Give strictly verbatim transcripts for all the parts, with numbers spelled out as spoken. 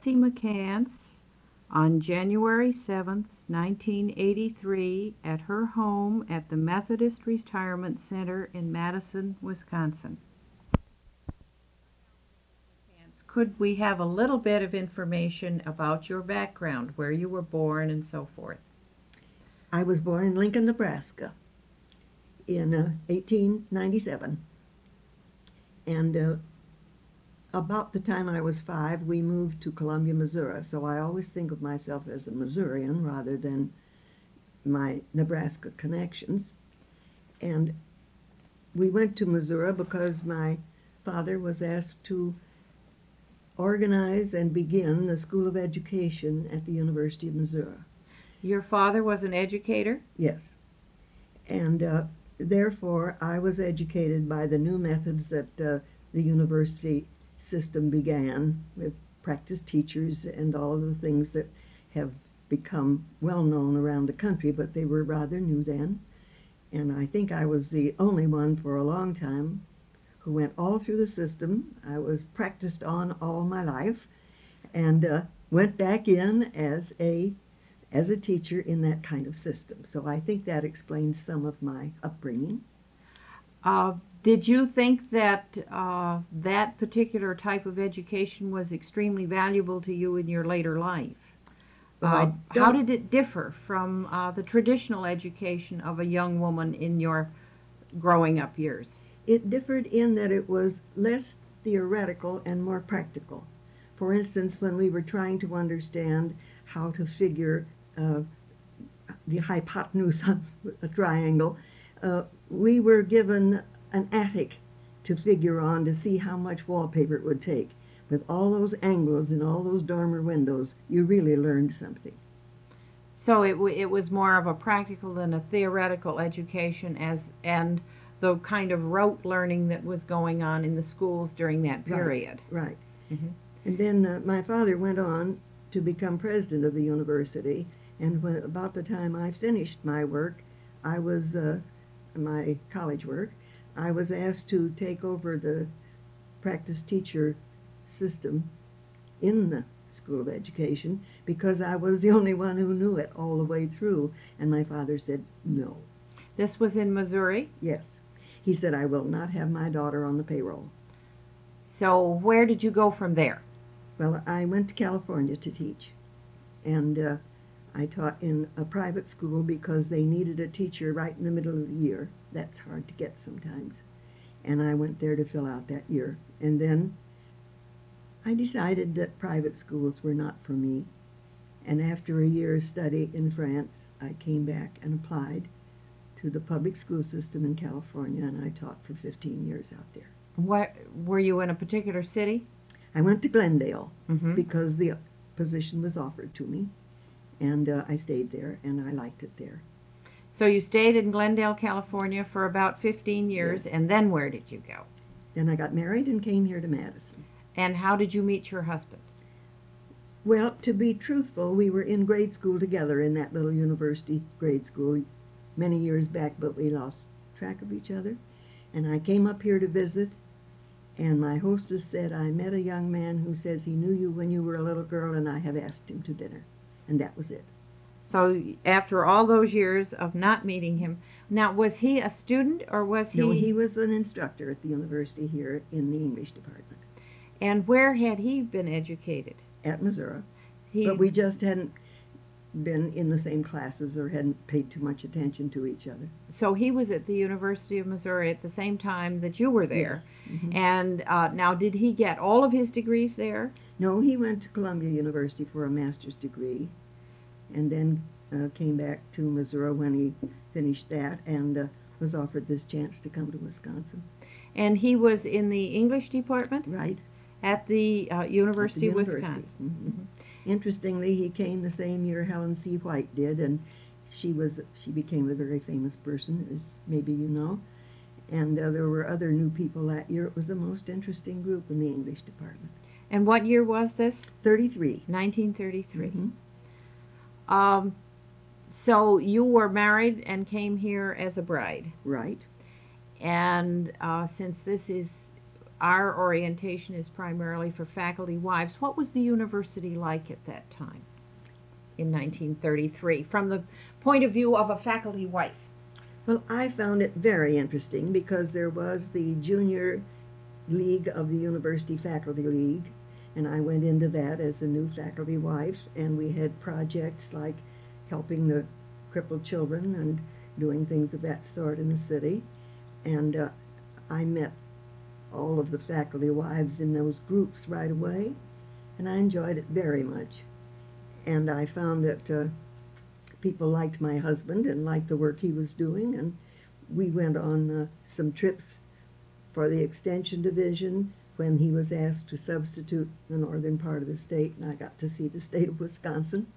Bessie McCants on January seventh, nineteen eighty-three, at her home at the Methodist Retirement Center in Madison, Wisconsin. Could we have a little bit of information about your background, where you were born and so forth? I was born in Lincoln, Nebraska in uh, eighteen ninety-seven. And uh, about the time I was five, we moved to Columbia, Missouri. So I always think of myself as a Missourian rather than my Nebraska connections. And we went to Missouri because my father was asked to organize and begin the School of Education at the University of Missouri. Your father was an educator? Yes. And uh, therefore, I was educated by the new methods that uh, the university system began with practice teachers and all of the things that have become well known around the country, but they were rather new then. And I think I was the only one for a long time who went all through the system. I was practiced on all my life and uh, went back in as a as a teacher in that kind of system. So I think that explains some of my upbringing. Uh, did you think that uh, that particular type of education was extremely valuable to you in your later life? Well, Uh, I how don't- did it differ from uh, the traditional education of a young woman in your growing up years? It differed in that it was less theoretical and more practical. For instance, when we were trying to understand how to figure uh, the hypotenuse of a triangle, uh, we were given an attic to figure on to see how much wallpaper it would take. With all those angles and all those dormer windows, you really learned something. So it, w- it was more of a practical than a theoretical education, as and the kind of rote learning that was going on in the schools during that period. Right. Mhm. And then uh, my father went on to become president of the university, and when, about the time I finished my work, I was, uh, my college work, I was asked to take over the practice teacher system in the School of Education because I was the only one who knew it all the way through, and my father said no. This was in Missouri. Yes. He said, I will not have my daughter on the payroll. So where did you go from there? Well, I went to California to teach, and uh, I taught in a private school because they needed a teacher right in the middle of the year. That's hard to get sometimes. And I went there to fill out that year. And then I decided that private schools were not for me. And after a year's study in France, I came back and applied to the public school system in California, and I taught for fifteen years out there. What, were you in a particular city? I went to Glendale Mm-hmm. because the position was offered to me, and uh, I stayed there, and I liked it there. So you stayed in Glendale, California for about fifteen years, Yes. and then where did you go? Then I got married and came here to Madison. And how did you meet your husband? Well, to be truthful, we were in grade school together in that little university grade school many years back, but we lost track of each other. And I came up here to visit, and my hostess said, I met a young man who says he knew you when you were a little girl, and I have asked him to dinner. And that was it. So after all those years of not meeting him, now was he a student or was he? No, he was an instructor at the university here in the English department And where had he been educated? at Missouri. He, But we just hadn't been in the same classes or hadn't paid too much attention to each other. so he was at the University of Missouri at the same time that you were there. Yes. Mhm. And uh, now, did he get all of his degrees there? No, he went to Columbia University for a master's degree, and then uh, came back to Missouri when he finished that, and uh, was offered this chance to come to Wisconsin. And he was in the English department Right. at the uh, University At the of university. Wisconsin. Mhm. Interestingly, he came the same year Helen C. White did, and she was she became a very famous person, as maybe you know. And uh, there were other new people that year. It was the most interesting group in the English department. And what year was this? thirty-three. nineteen thirty-three. Mhm. Um, so you were married and came here as a bride. Right. And uh, since this is our orientation is primarily for faculty wives. What was the university like at that time in nineteen thirty-three from the point of view of a faculty wife? Well, I found it very interesting because there was the Junior League of the University Faculty League, and I went into that as a new faculty wife, and we had projects like helping the crippled children and doing things of that sort in the city. And uh, I met all of the faculty wives in those groups right away, and I enjoyed it very much. And I found that uh, people liked my husband and liked the work he was doing, and we went on uh, some trips for the Extension Division when he was asked to substitute the northern part of the state, and I got to see the state of Wisconsin.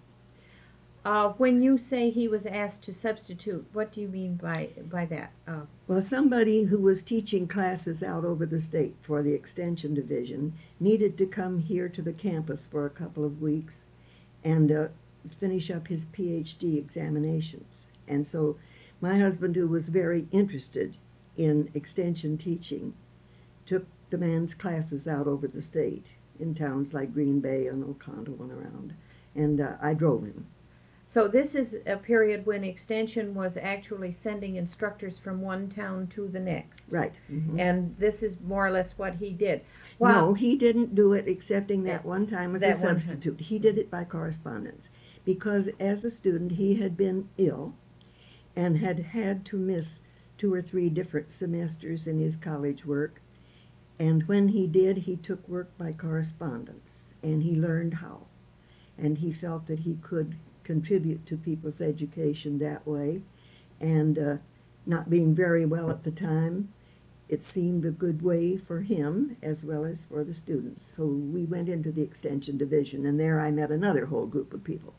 Uh, when you say he was asked to substitute, what do you mean by by that? Uh, Well, somebody who was teaching classes out over the state for the Extension Division needed to come here to the campus for a couple of weeks and uh, finish up his P H D examinations. And so my husband, who was very interested in extension teaching, took the man's classes out over the state in towns like Green Bay and Oconto and around, and uh, I drove him. So this is a period when Extension was actually sending instructors from one town to the next. Right. Mm-hmm. And this is more or less what he did. No, he didn't do it excepting that That- one time as a that one time. substitute. He did it by correspondence because as a student he had been ill and had had to miss two or three different semesters in his college work. And when he did, he took work by correspondence, and he learned how. And he felt that he could contribute to people's education that way. And uh, not being very well at the time, it seemed a good way for him as well as for the students. So we went into the Extension Division, and there I met another whole group of people.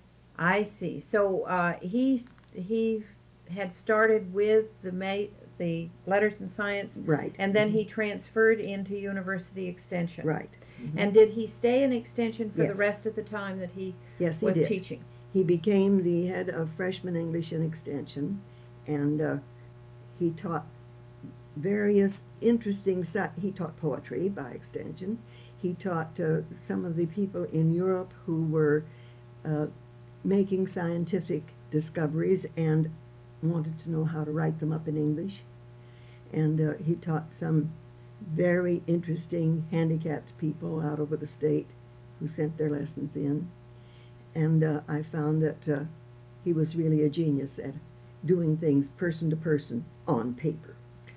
I see. So uh, he he had started with the ma- the letters and science, Right. and then he transferred into University Extension. Right. Mm-hmm. And did he stay in Extension for the Yes. rest of the time that he Yes, he was did. teaching? He became the head of freshman English and Extension, and uh, he taught various interesting, si- he taught poetry by extension. He taught uh, some of the people in Europe who were uh, making scientific discoveries and wanted to know how to write them up in English. And uh, he taught some very interesting handicapped people out over the state who sent their lessons in. And uh, I found that uh, he was really a genius at doing things person to person on paper.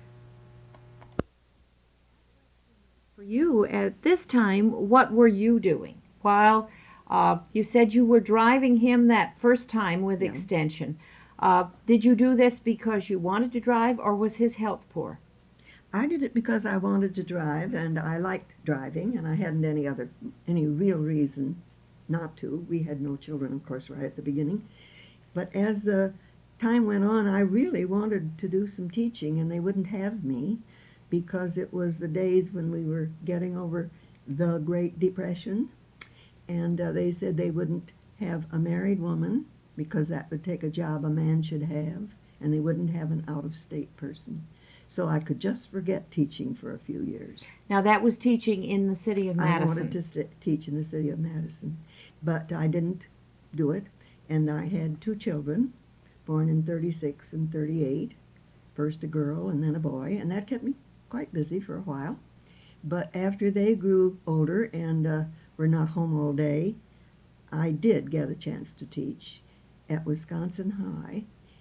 For you, at this time, what were you doing? While uh, you said you were driving him that first time with Yeah. Extension, uh, did you do this because you wanted to drive, or was his health poor? I did it because I wanted to drive, and I liked driving, and I hadn't any other, any real reason not to. We had no children, of course, right at the beginning. But as uh, time went on, I really wanted to do some teaching, and they wouldn't have me because it was the days when we were getting over the Great Depression, and uh, they said they wouldn't have a married woman because that would take a job a man should have, and they wouldn't have an out-of-state person. So I could just forget teaching for a few years. Now, that was teaching in the city of Madison. I wanted to st- teach in the city of Madison, but I didn't do it, and I had two children, born in thirty-six and thirty-eight, first a girl and then a boy, and that kept me quite busy for a while. But after they grew older and uh, were not home all day, I did get a chance to teach at Wisconsin High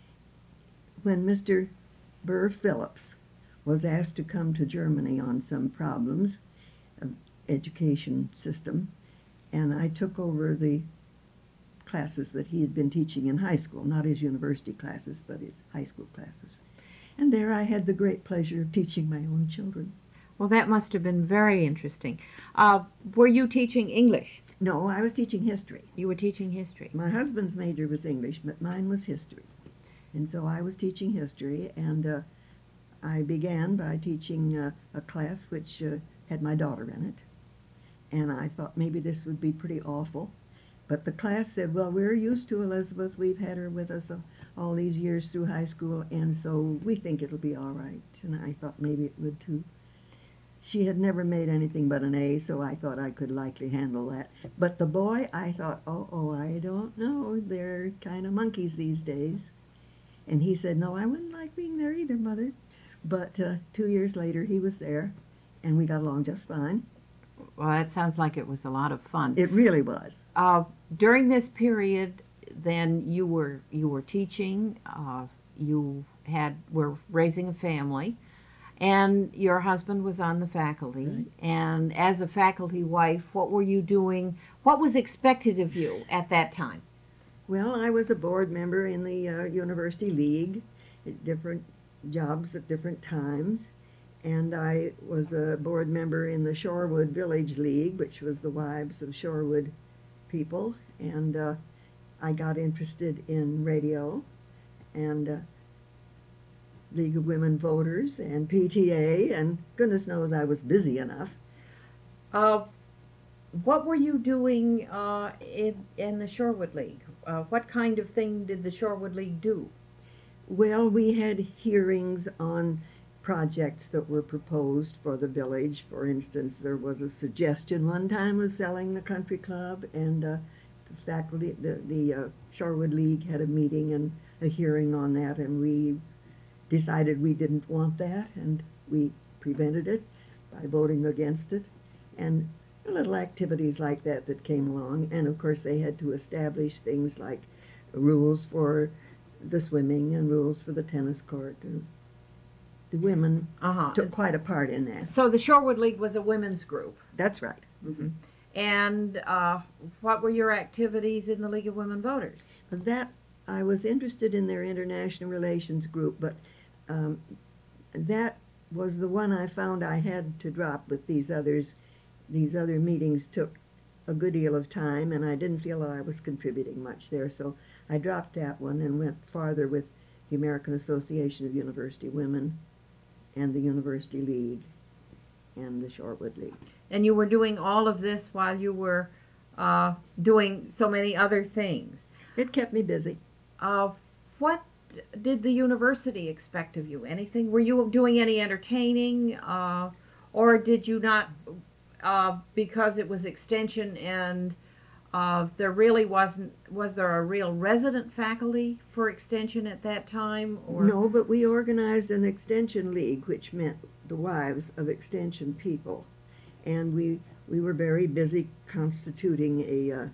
when Mister Burr Phillips was asked to come to Germany on some problems of education system, and I took over the classes that he had been teaching in high school, not his university classes, but his high school classes. And there I had the great pleasure of teaching my own children. Well, that must have been very interesting. Uh, were you teaching English? No, I was teaching history. You were teaching history. My husband's major was English, but mine was history. And so I was teaching history, and uh, I began by teaching uh, a class which uh, had my daughter in it. And I thought maybe this would be pretty awful. But the class said, well, we're used to Elizabeth. We've had her with us uh, all these years through high school, and so we think it'll be all right. And I thought maybe it would too. she had never made anything but an A, so I thought I could likely handle that. But the boy, I thought, oh, oh, I don't know. They're kind of monkeys these days. And he said, no, I wouldn't like being there either, Mother. But uh, two years later, he was there, and we got along just fine. Well, that sounds like it was a lot of fun. It really was. Uh, during this period, then you were you were teaching. Uh, you had were raising a family, and your husband was on the faculty. Right. And as a faculty wife, what were you doing? What was expected of you at that time? Well, I was a board member in the uh, University League, at different jobs at different times. And I was a board member in the Shorewood Village League, which was the wives of Shorewood people. And uh, I got interested in radio and uh, League of Women Voters and P T A, and goodness knows I was busy enough. Uh, what were you doing uh, in, in the Shorewood League? Uh, what kind of thing did the Shorewood League do? Well, we had hearings on projects that were proposed for the village. For instance, there was a suggestion one time of selling the country club, and uh, the faculty, the, the uh, Shorewood League had a meeting and a hearing on that, and we decided we didn't want that, and we prevented it by voting against it, and little activities like that that came along. And of course they had to establish things like rules for the swimming and rules for the tennis court. And the women Uh-huh. took quite a part in that. So the Shorewood League was a women's group. That's right. Mm-hmm. And uh, what were your activities in the League of Women Voters? But that, I was interested in their international relations group, but um, that was the one I found I had to drop with these others. These other meetings took a good deal of time, and I didn't feel that I was contributing much there, so I dropped that one and went farther with the American Association of University Women and the University League and the Shorewood League. And you were doing all of this while you were uh, doing so many other things. It kept me busy. Uh, what did the university expect of you? Anything? Were you doing any entertaining, uh, or did you not, uh, because it was extension and uh, there really wasn't, was there a real resident faculty for extension at that time? Or? No, but we organized an extension league, which meant the wives of extension people. And we, we were very busy constituting a, uh,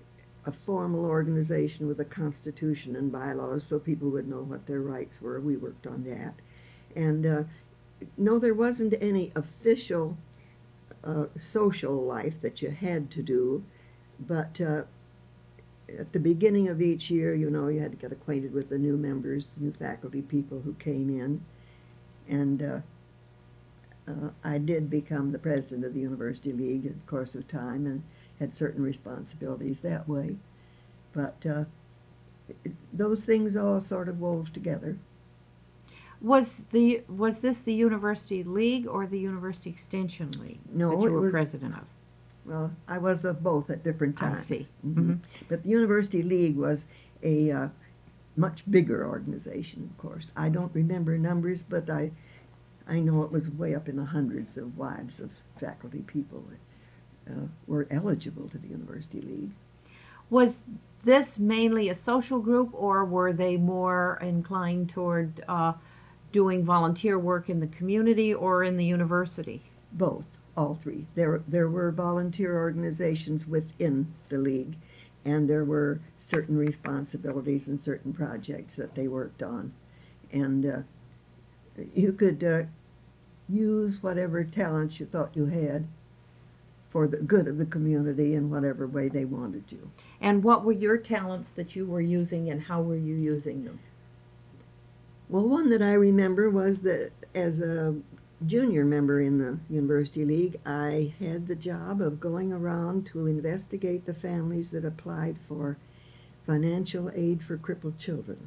a formal organization with a constitution and bylaws so people would know what their rights were. We worked on that. And uh, no, there wasn't any official uh, social life that you had to do, but uh, at the beginning of each year, you know, you had to get acquainted with the new members, new faculty people who came in. And uh, uh, I did become the president of the University League in the course of time and had certain responsibilities that way. But uh, it, those things all sort of wove together. Was the was this the University League or the University Extension League No, that you it were was- president of? Well, I was of both at different I times. see. Mhm. Mhm. But the University League was a uh, much bigger organization, of course. I don't remember numbers, but I, I know it was way up in the hundreds of wives of faculty people that uh, were eligible to the University League. Was this mainly a social group, or were they more inclined toward uh, doing volunteer work in the community or in the university? Both, all three. There, there were volunteer organizations within the league, and there were certain responsibilities and certain projects that they worked on. And uh, you could uh, use whatever talents you thought you had for the good of the community in whatever way they wanted you. And what were your talents that you were using, and how were you using them? Well, one that I remember was that as a junior member in the University League, I had the job of going around to investigate the families that applied for financial aid for crippled children.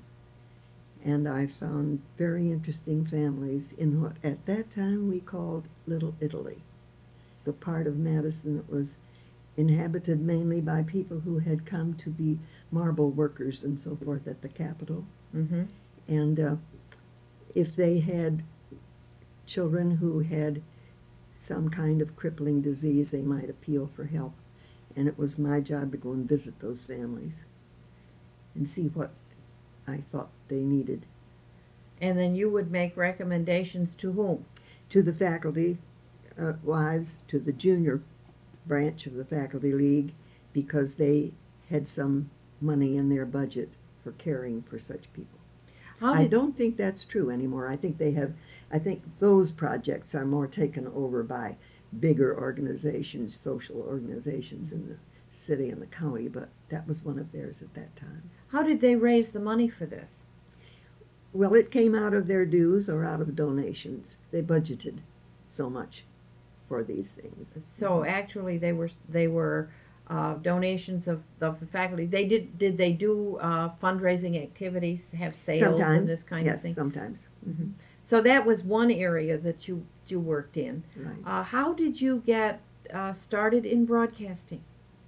And I found very interesting families in what at that time we called Little Italy, the part of Madison that was inhabited mainly by people who had come to be marble workers and so forth at the Capitol. Mm-hmm. And uh, if they had children who had some kind of crippling disease, they might appeal for help. And it was my job to go and visit those families and see what I thought they needed. And then you would make recommendations to whom? To the faculty, uh, wives, to the junior branch of the faculty league, because they had some money in their budget for caring for such people. How I did, don't think that's true anymore. I think they have, I think those projects are more taken over by bigger organizations, social organizations in the city and the county, but that was one of theirs at that time. how did they raise the money for this? Well, it came out of their dues or out of donations. They budgeted so much for these things. So actually, they were they were uh, donations of, of the faculty. They did did they do uh, fundraising activities, have sales Sometimes, and this kind yes, of thing? sometimes. Mm-hmm. So that was one area that you you worked in. Right. Uh, how did you get uh, started in broadcasting?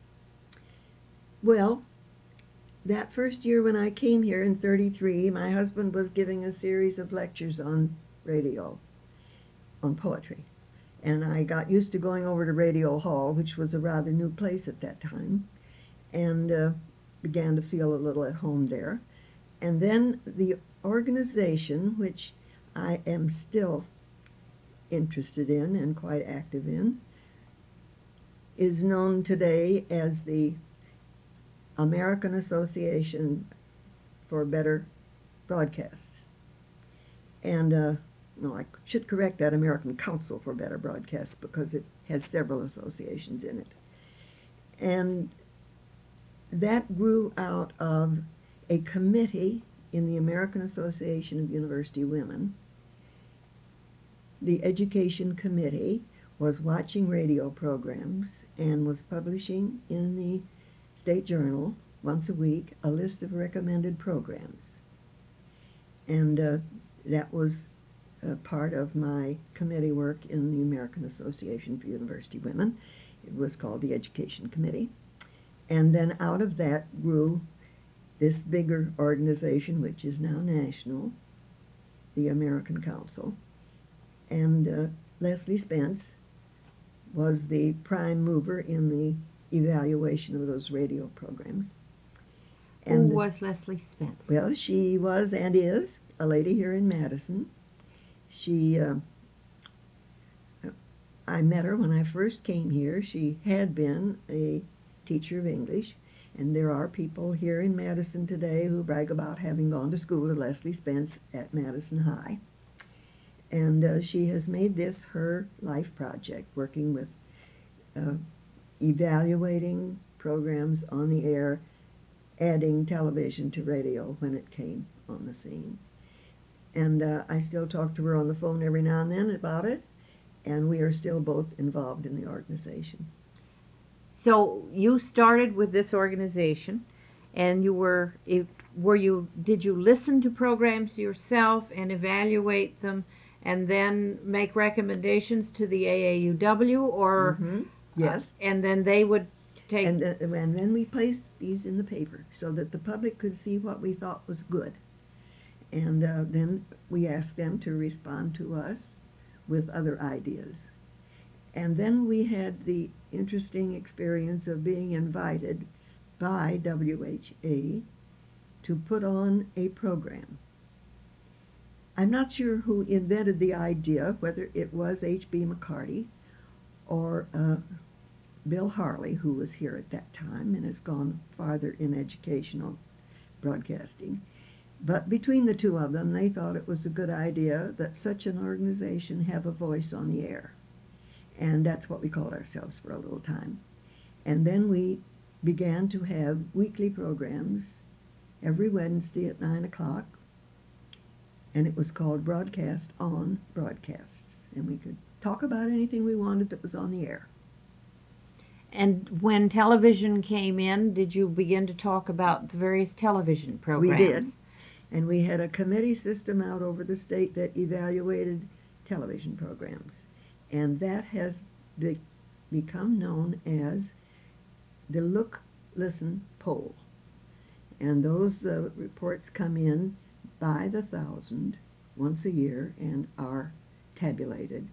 Well, that first year when I came here in thirty-three, my husband was giving a series of lectures on radio, on poetry. And I got used to going over to Radio Hall, which was a rather new place at that time, and uh, began to feel a little at home there. And then the organization, which I am still interested in and quite active in, is known today as the American Association for Better Broadcasts. And, uh, no, I should correct that, American Council for Better Broadcasts, because it has several associations in it. And that grew out of a committee in the American Association of University Women. The Education Committee was watching radio programs and was publishing in the State Journal once a week a list of recommended programs. And uh, that was uh, part of my committee work in the American Association for University Women. It was called the Education Committee. And then out of that grew this bigger organization, which is now national, the American Council. And uh, Leslie Spence was the prime mover in the evaluation of those radio programs. And who was Leslie Spence? Well, she was and is a lady here in Madison. She, uh, I met her when I first came here. She had been a teacher of English, and there are people here in Madison today who brag about having gone to school to Leslie Spence at Madison High. And uh, she has made this her life project, working with uh, evaluating programs on the air, adding television to radio when it came on the scene. And uh, I still talk to her on the phone every now and then about it, and we are still both involved in the organization. So you started with this organization, and you were, if, were you, did you listen to programs yourself and evaluate them and then make recommendations to the A A U W, or Mm-hmm. Yes. Uh, and then they would take... And, uh, and then we placed these in the paper so that the public could see what we thought was good. And uh, then we asked them to respond to us with other ideas. And then we had the interesting experience of being invited by W H A to put on a program. I'm not sure who invented the idea, whether it was H B McCarty or uh, Bill Harley, who was here at that time and has gone farther in educational broadcasting. But between the two of them, they thought it was a good idea that such an organization have a voice on the air. And that's what we called ourselves for a little time. And then we began to have weekly programs every Wednesday at nine o'clock. And it was called Broadcast on Broadcasts. And we could talk about anything we wanted that was on the air. And when television came in, did you begin to talk about the various television programs? We did. And we had a committee system out over the state that evaluated television programs. And that has be- become known as the Look, Listen Poll. And those uh, reports come in by the thousand once a year and are tabulated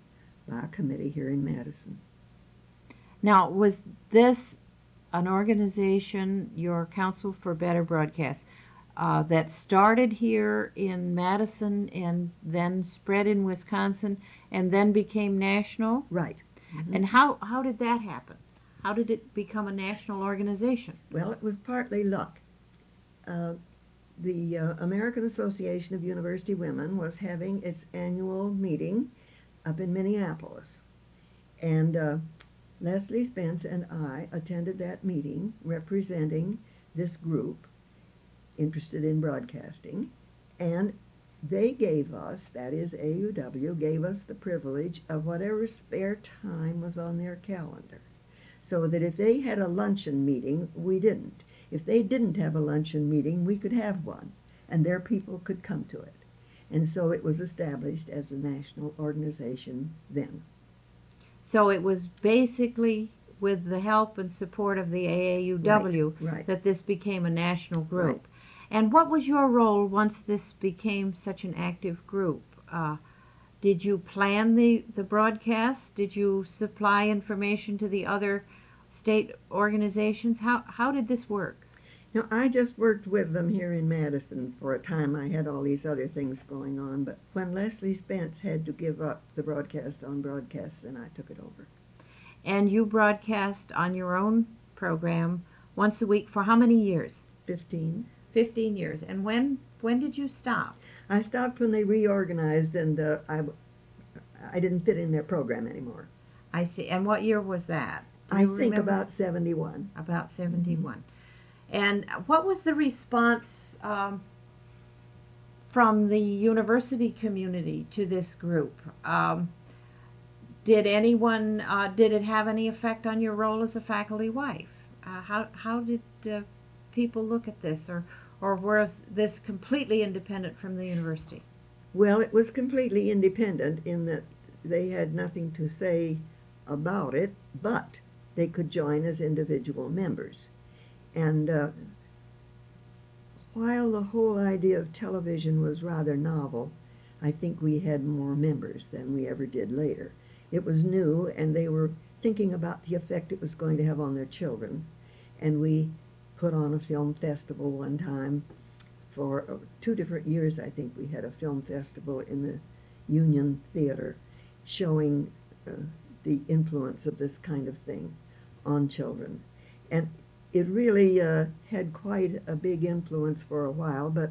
by a committee here in Madison. Now, was this an organization, your Council for Better Broadcast, uh, that started here in Madison and then spread in Wisconsin and then became national? Right. Mm-hmm. And how, how did that happen? How did it become a national organization? Well, it was partly luck. Uh, the uh, American Association of University Women was having its annual meeting up in Minneapolis. And uh, Leslie Spence and I attended that meeting representing this group interested in broadcasting. And they gave us, that is A U W, gave us the privilege of whatever spare time was on their calendar. So that if they had a luncheon meeting, we didn't. If they didn't have a luncheon meeting, we could have one, and their people could come to it. And so it was established as a national organization then. So it was basically with the help and support of the A A U W right, right. that this became a national group. Right. And what was your role once this became such an active group? Uh, did you plan the, the broadcast? Did you supply information to the other state organizations? How, how did this work? Now, I just worked with them here in Madison for a time. I had all these other things going on, but when Leslie Spence had to give up the broadcast on broadcast, then I took it over. And you broadcast on your own program once a week for how many years? Fifteen. Fifteen years. And when when did you stop? I stopped when they reorganized, and uh, I, I didn't fit in their program anymore. I see. And what year was that? Do I you think remember? about seventy-one. About seventy-one. And what was the response um, from the university community to this group? Um, did anyone, uh, did it have any effect on your role as a faculty wife? Uh, how, how did uh, people look at this, or, or was this completely independent from the university? Well, it was completely independent in that they had nothing to say about it, but they could join as individual members. And uh, while the whole idea of television was rather novel, I think we had more members than we ever did later. It was new, and they were thinking about the effect it was going to have on their children. And we put on a film festival one time. For uh, two different years, I think we had a film festival in the Union Theater showing uh, the influence of this kind of thing on children. And it really uh, had quite a big influence for a while, but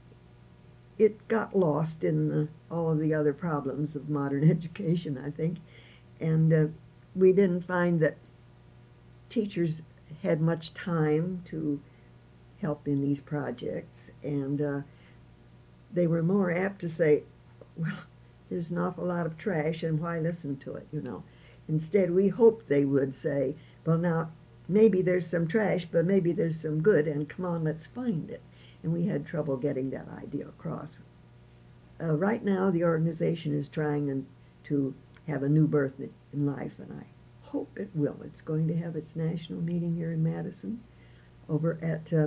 it got lost in uh, all of the other problems of modern education, I think. And uh, we didn't find that teachers had much time to help in these projects, and uh, they were more apt to say, well, there's an awful lot of trash, and why listen to it, you know. Instead, we hoped they would say, well, now, maybe there's some trash, but maybe there's some good, and come on, let's find it. And we had trouble getting that idea across. Uh, right now, the organization is trying an, to have a new birth in life, and I hope it will. It's going to have its national meeting here in Madison over at uh,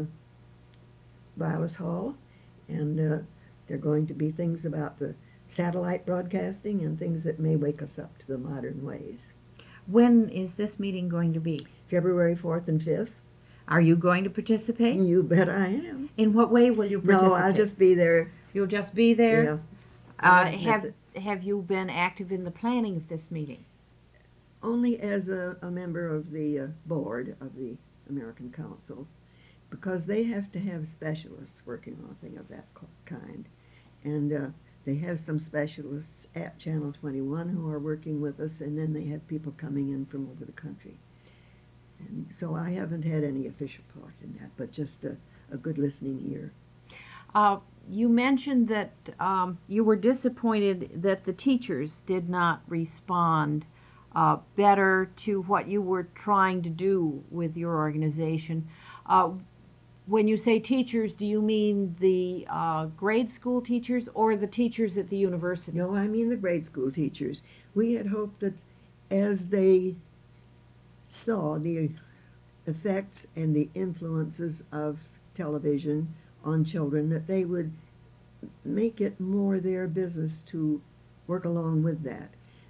Vilas Hall, and uh, there are going to be things about the satellite broadcasting and things that may wake us up to the modern ways. When is this meeting going to be? February fourth and fifth. Are you going to participate? You bet I am. In what way will you participate? No, I'll just be there. You'll just be there? Yeah. Uh, won't miss have, it. have you been active in the planning of this meeting? Only as a, a member of the uh, board of the American Council, because they have to have specialists working on a thing of that kind. And uh, they have some specialists at Channel twenty-one who are working with us, and then they have people coming in from over the country. And so I haven't had any official part in that, but just a, a good listening ear. Uh, you mentioned that um, you were disappointed that the teachers did not respond uh, better to what you were trying to do with your organization. Uh, when you say teachers, do you mean the uh, grade school teachers or the teachers at the university? No, I mean the grade school teachers. We had hoped that as they saw the effects and the influences of television on children, that they would make it more their business to work along with that.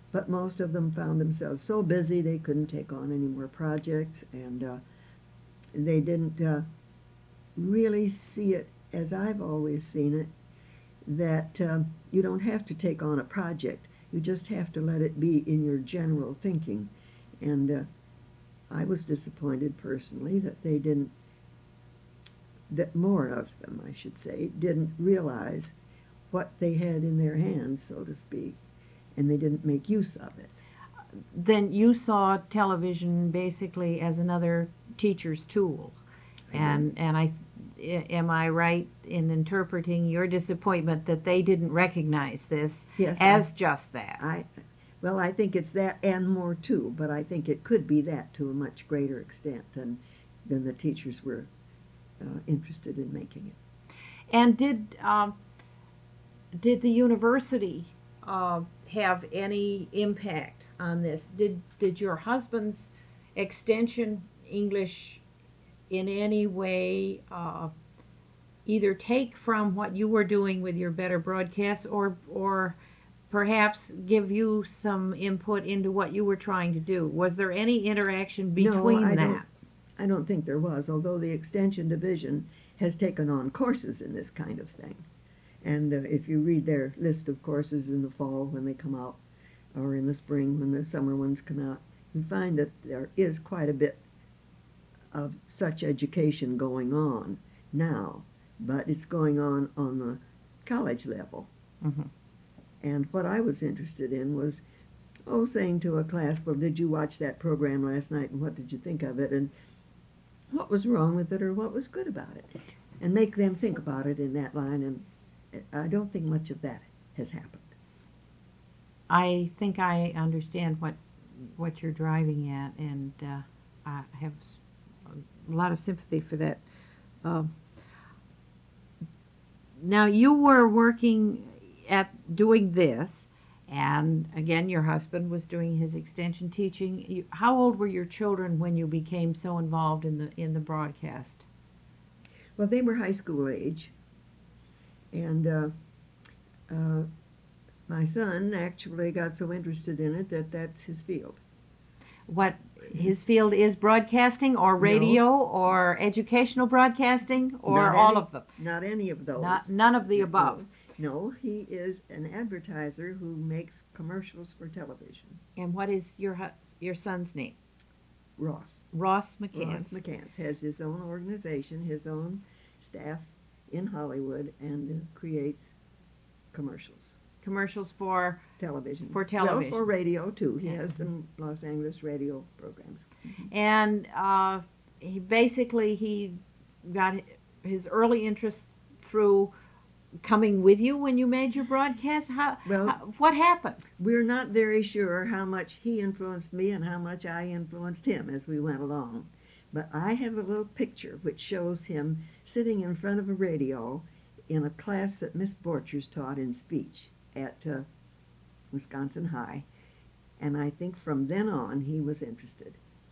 but most of them found themselves so busy they couldn't take on any more projects, and uh, they didn't uh, really see it as I've always seen it, that um, you don't have to take on a project. You just have to let it be in your general thinking. And uh, I was disappointed personally that they didn't, that more of them, I should say, didn't realize what they had in their hands, so to speak, and they didn't make use of it. Then you saw television basically as another teacher's tool. And and I, am I right in interpreting your disappointment that they didn't recognize this Yes, as I, just that? I, well, I think it's that and more too, but I think it could be that to a much greater extent than than the teachers were uh, interested in making it. And did um, did the university uh, have any impact on this? Did did your husband's extension English in any way uh, either take from what you were doing with your Better Broadcast, or or perhaps give you some input into what you were trying to do? Was there any interaction between no, I that? Don't, I don't think there was, although the Extension Division has taken on courses in this kind of thing. And uh, if you read their list of courses in the fall when they come out, or in the spring when the summer ones come out, you find that there is quite a bit of such education going on now, but it's going on on the college level. Mm-hmm. And what I was interested in was, oh, saying to a class, well, did you watch that program last night, and what did you think of it, and what was wrong with it, or what was good about it, and make them think about it in that line, and I don't think much of that has happened. I think I understand what what you're driving at, and uh, I have a lot of sympathy for that. Um, now, you were working at doing this, and again, your husband was doing his extension teaching. You, how old were your children when you became so involved in the in the broadcast? Well, they were high school age, and uh, uh, my son actually got so interested in it that that's his field. What his field is, broadcasting or radio No. or educational broadcasting or Not all any- of them? Not any of those. Not, none of the above. No, no, he is an advertiser who makes commercials for television. And what is your hu- your son's name? Ross. Ross McCann. Ross McCants has his own organization, his own staff in Hollywood, and uh, creates commercials. Commercials for Television. For television. Well, for radio, too. He Yeah. has some Los Angeles radio programs. and uh, he basically he got his early interest through coming with you when you made your broadcast. How, Well- how what happened? We're not very sure how much he influenced me and how much I influenced him as we went along. But I have a little picture which shows him sitting in front of a radio in a class that Miss Borchers taught in speech at uh, Wisconsin High. And I think from then on he was interested.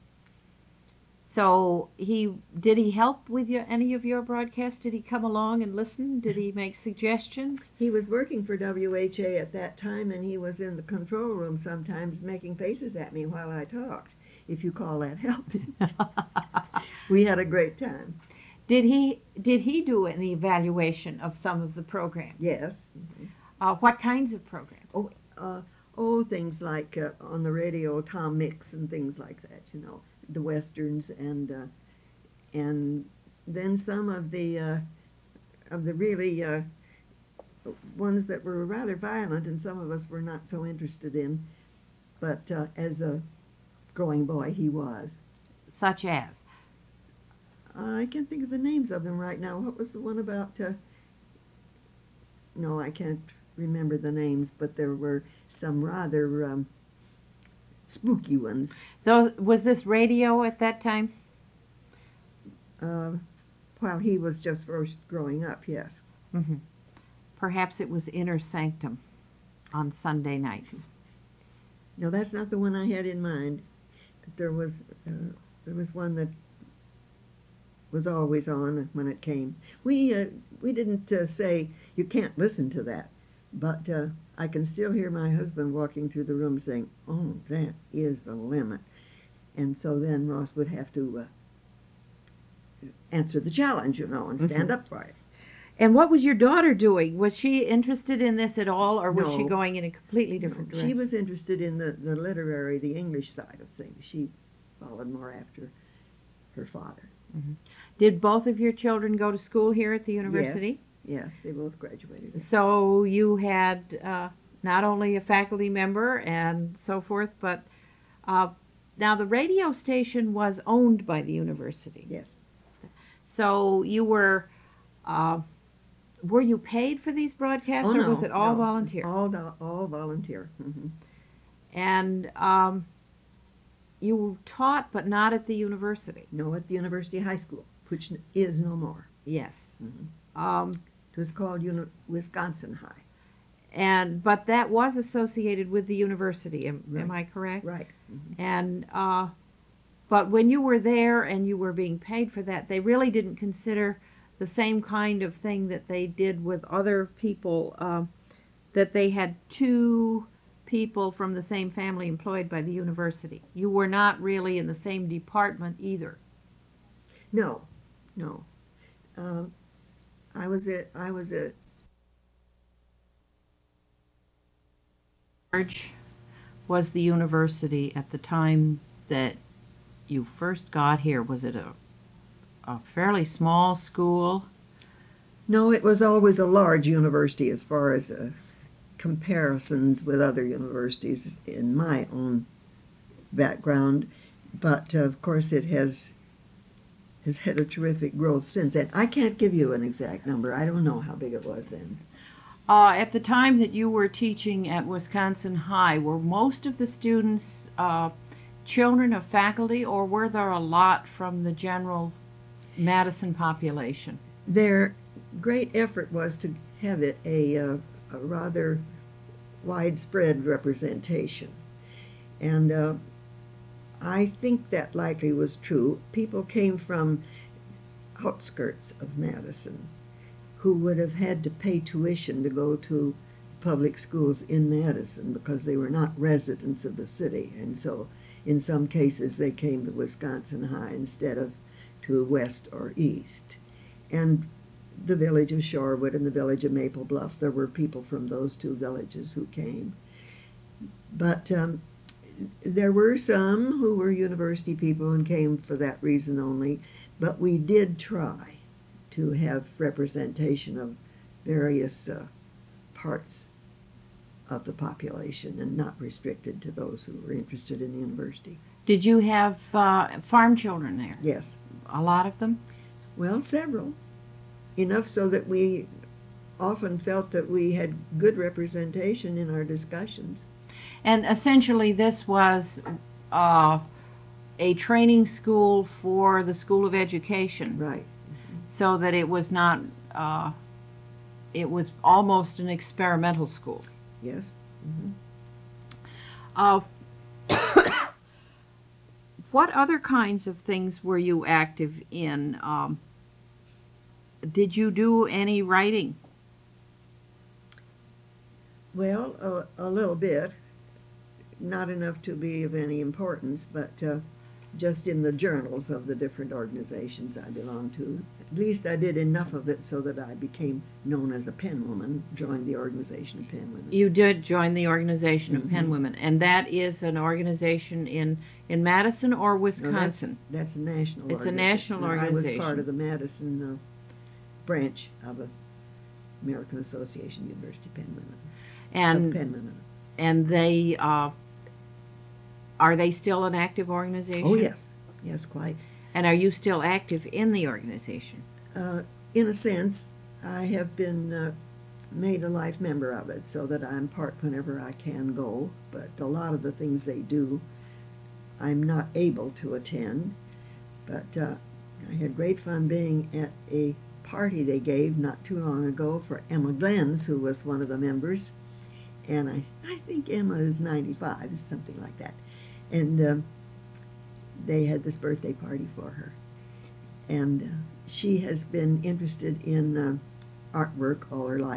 So he did he help with your, any of your broadcasts? Did he come along and listen? Did he make suggestions? He was working for W H A at that time, and he was in the control room sometimes making faces at me while I talked, if you call that helping. We had a great time. Did he did he do an evaluation of some of the programs? Yes. Uh, what kinds of programs? Oh, uh, oh, things like uh, on the radio, Tom Mix and things like that, you know, the westerns, and uh, and then some of the uh, of the really uh, ones that were rather violent, and some of us were not so interested in. But uh, as a growing boy, he was. Such as? I can't think of the names of them right now. What was the one about? Uh, no, I can't remember the names, but there were some rather um, spooky ones. Those, was this radio at that time? Uh, while he was just first growing up, yes. Mm-hmm. Perhaps it was Inner Sanctum on Sunday nights. No, that's not the one I had in mind. There was uh, there was one that was always on when it came. We uh, we didn't uh, say you can't listen to that, but uh, I can still hear my husband walking through the room saying, "Oh, that is the limit." And so then Ross would have to uh, answer the challenge, you know, and stand Mhm. up for it. And what was your daughter doing? Was she interested in this at all, or was she No. going in a completely different No, she direction? was interested in the, the literary, the English side of things. She followed more after her father. Did both of your children go to school here at the university? Yes, they both graduated. So you had uh, not only a faculty member and so forth, but uh, now the radio station was owned by the university. Yes. So you were, uh, were you paid for these broadcasts, Oh, or no, was it all no. volunteer? All, do- all volunteer. hmm And um, you taught, but not at the university. No, at the University High School, which n- is no more. Yes. Mhm. Um, It was called Uni- Wisconsin High. and but that was associated with the university. Am, am I correct? Right. Mhm. And uh, but when you were there and you were being paid for that, they really didn't consider the same kind of thing that they did with other people. Um, that they had two people from the same family employed by the university. You were not really in the same department either. No, no. Um, I was a, I was a, Large was the university at the time that you first got here? Was it a a fairly small school? no, it was always a large university as far as uh, comparisons with other universities in my own background. But uh, of course it has, has had a terrific growth since then. I can't give you an exact number. I don't know how big it was then. Uh, at the time that you were teaching at Wisconsin High, were most of the students uh, children of faculty, or were there a lot from the general Madison population? Their great effort was to have it a, uh, a rather widespread representation. And uh, I think that likely was true. People came from outskirts of Madison who would have had to pay tuition to go to public schools in Madison because they were not residents of the city. And so in some cases they came to Wisconsin High instead of to west or east. And the village of Shorewood and the village of Maple Bluff, there were people from those two villages who came. But um, there were some who were university people and came for that reason only, but we did try to have representation of various uh, parts of the population and not restricted to those who were interested in the university. Did you have uh, farm children there? Yes. A lot of them? Well, several. Enough so that we often felt that we had good representation in our discussions. And essentially this was uh, a training school for the School of Education, Right. so that it was not, uh, it was almost an experimental school. Yes. hmm Uh, what other kinds of things were you active in? Um, did you do any writing? Well, a, a little bit. Not enough to be of any importance, but uh, just in the journals of the different organizations I belong to. At least I did enough of it so that I became known as a penwoman, joined the organization of penwomen. You did join the organization of Mhm. Penn Women, and that is an organization in, in Madison or No, that's, Wisconsin? that's a national It's a organization. national No, I was part organization. of the Madison uh, branch of the American Association University Penwomen. Of and penwomen. and they uh, are they still an active organization? Oh, yes. Yes, quite. And are you still active in the organization? Uh, in a sense, I have been uh, made a life member of it so that I'm part whenever I can go, but a lot of the things they do I'm not able to attend. But uh, I had great fun being at a party they gave not too long ago for Emma Glenns, who was one of the members, and I, I think Emma is ninety-five, something like that. And um, they had this birthday party for her. And uh, she has been interested in uh, artwork all her life,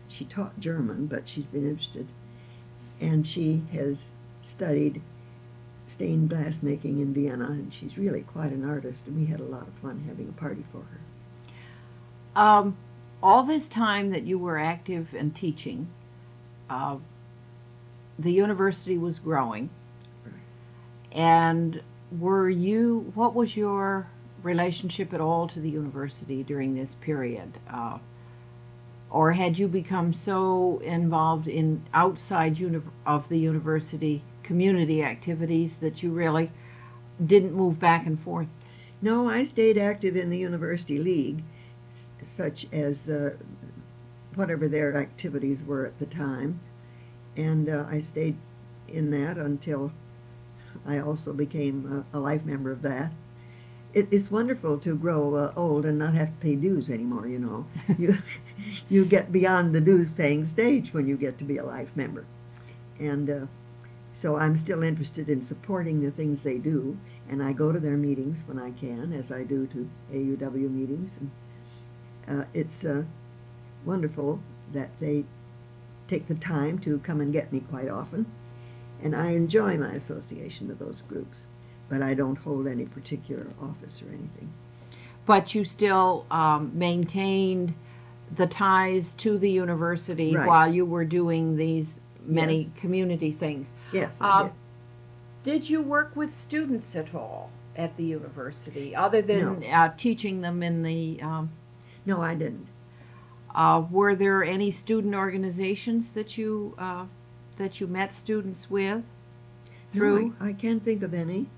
she taught German, but she's been interested. And she has studied stained glass making in Vienna, and she's really quite an artist, and we had a lot of fun having a party for her. Um, all this time that you were active and teaching, uh, the university was growing. Right. And were you, what was your relationship at all to the university during this period? Uh, or had you become so involved in outside uni- of the university community activities that you really didn't move back and forth? No, I stayed active in the University League, s- such as uh, whatever their activities were at the time. And uh, I stayed in that until I also became a, a life member of that. It, it's wonderful to grow uh, old and not have to pay dues anymore, you know. you, you get beyond the dues paying stage when you get to be a life member. And uh, so I'm still interested in supporting the things they do, and I go to their meetings when I can, as I do to A U W meetings. And uh, it's uh, wonderful that they take the time to come and get me quite often, and I enjoy my association with those groups, but I don't hold any particular office or anything. But you still um, maintained the ties to the university Right. while you were doing these many Yes. community things. Yes, I Um, did you work with students at all at the university, other than No. uh, teaching them in the? Um, did. No, I didn't. uh, were there any student organizations that you uh, that you met students with through? No, I, I can't think of any,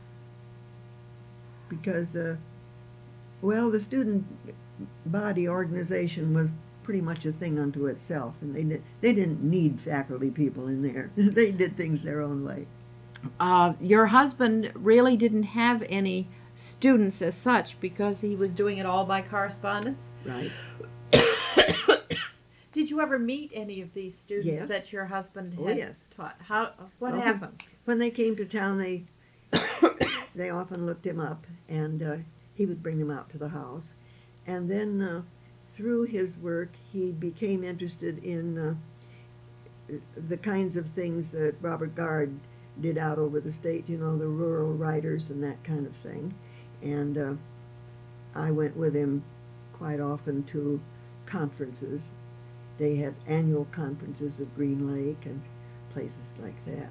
because, uh, well, the student body organization was pretty much a thing unto itself, and they, did, they didn't need faculty people in there. They did things their own way. Uh, your husband really didn't have any students as such because he was doing it all by correspondence. Right. Did you ever meet any of these students Yes. that your husband Oh, had yes. taught? How? What Well, happened? When they came to town, they they often looked him up, and uh, he would bring them out to the house. And then uh, through his work, he became interested in uh, the kinds of things that Robert Gard did out over the state, you know, the rural writers and that kind of thing. And uh, I went with him quite often to conferences. They had annual conferences at Green Lake and places like that.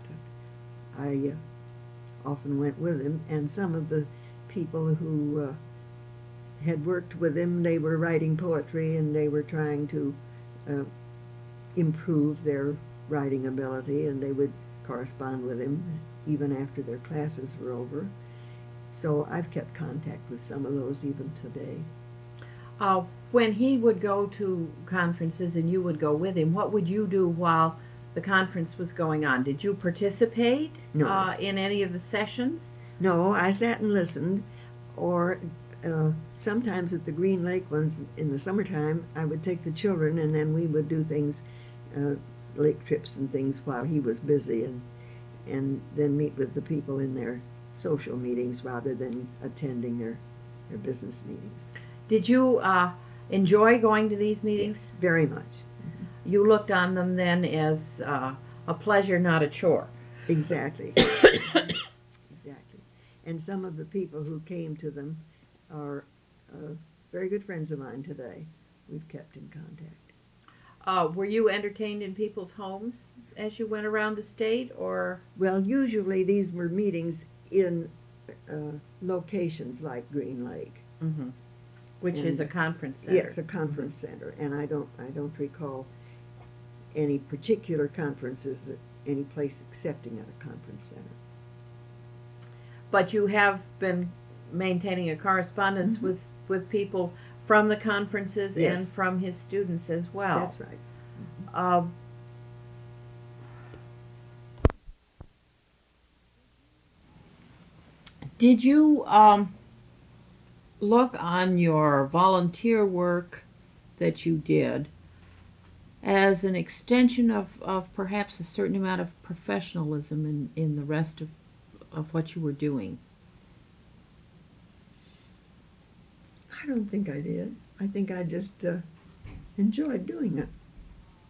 I uh, often went with him, and some of the people who uh, had worked with him, they were writing poetry, and they were trying to uh, improve their writing ability, and they would correspond with him even after their classes were over. So I've kept contact with some of those even today. Uh, when he would go to conferences and you would go with him, what would you do while the conference was going on? Did you participate No. uh, in any of the sessions? No, I sat and listened, or uh, sometimes at the Green Lake ones in the summertime, I would take the children, and then we would do things, uh, lake trips and things while he was busy, and and then meet with the people in their social meetings rather than attending their, their business meetings. Did you uh, enjoy going to these meetings? Very much. You looked on them then as uh, a pleasure, not a chore. Exactly. Exactly. And some of the people who came to them are uh, very good friends of mine today. We've kept in contact. Uh, were you entertained in people's homes as you went around the state, or? Well, usually these were meetings in uh, locations like Green Lake. Mm-hmm. Which And- is a conference center. Yes, a conference center, and I don't I don't recall any particular conferences at any place excepting at a conference center. But you have been maintaining a correspondence Mhm. with, with people from the conferences and Yes. from his students as well. That's right. Uh, did you um, look on your volunteer work that you did as an extension of, of perhaps a certain amount of professionalism in, in the rest of, of what you were doing? I don't think I did. I think I just uh, enjoyed doing it.